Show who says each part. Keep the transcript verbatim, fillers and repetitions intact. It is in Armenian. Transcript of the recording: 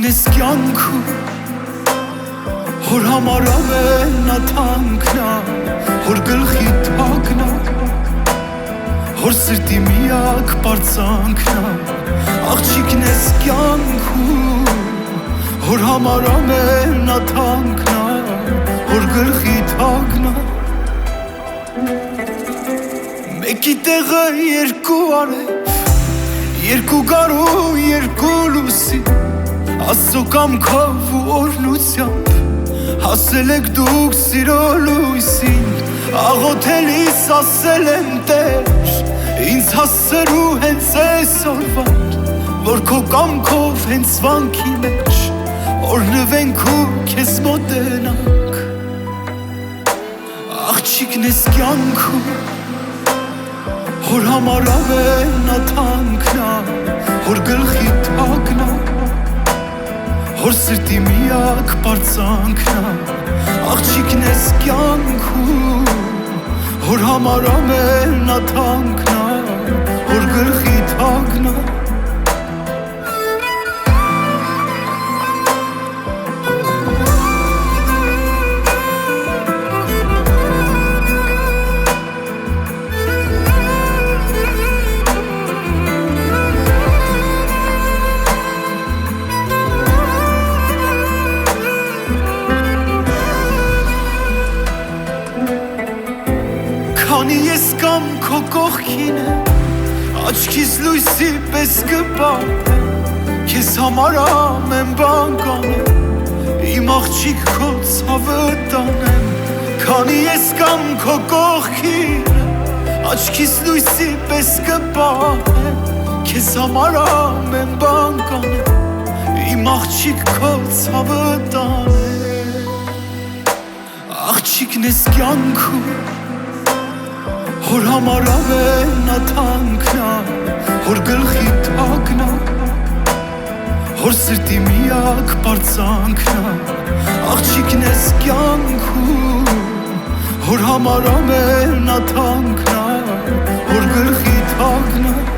Speaker 1: Աղջիկն ես կյանքում Հոր համար ամենաթանկն ա Հոր գլխի թակն ա Հոր սրտի միակ պարծանքն ա Աղջիկն ես կյանքում Հոր համար ամենաթանկն ա Հոր գլխի թակն ա Մեկի տեղը երկու արև Երկու գարու, երկու լուսի Աստծո կամքով ու օրհնությամբ Հասել եք դուք սիրո լույսին Աղոթելիս ասել եմ Տեր Ինձ հասցրու հենց այսօրվար Որ քո կամքով հենց վանքի մեջ Օրհնվենք ու քեզ մոտենանք Աղջիկն ես կյանքում Հոր համար ամենաթանկն ա Հոր գլխի թակն ա Հոր սրտի միակ պարծանքն ա Աղջիկն ես կյանքում Հոր համար ամենաթանկն ա Հոր գլխի թակն ա Քանի ես կամ քո կողքին եմ Աչքիս լույսի պես կպատեմ Քեզ համար ամեն բան կանեմ Իմ աղջիկ քո ցավը տանեմ Քանի ես կամ քո կողքին եմ Աչքիս լույսի պես կպատեմ Քեզ համար ամեն բան կանեմ Իմ աղջիկ քո ցավը տանեմ Աղջիկն ես կյանքում Հոր համար ամենաթանկն ա Հոր գլխի թակն ա Հոր սրտի միակ պարծանքն ա Աղջիկն ես կյանքում Հոր համար ամենաթանկն ա Հոր գլխի թակն ա